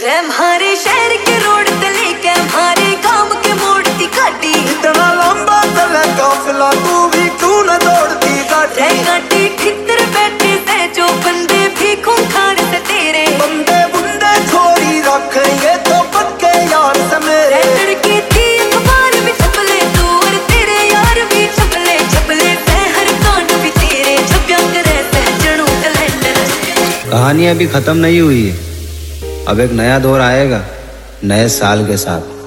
रे हमारे शहर के रोड ते लेके हमारे गांव के मोड़ दी गाड़ी। इतना लंबा चले काफिला तू भी क्यों न दौड़ती गाड़ी। रे गाड़ी ठिकर बैठे से जो बंदे भी खूंखार से तेरे। बंदे बुंदे छोड़ी रख ये तो पक्के यार से मेरे। रे लड़की थी अखबार में छपले तू और तेरे यार भी छपले छपले से हर कांड भी तेरे छप्या करे से जणू कैलेंडर। कहानी अभी खत्म नहीं हुई है, अब एक नया दौर आएगा नए साल के साथ।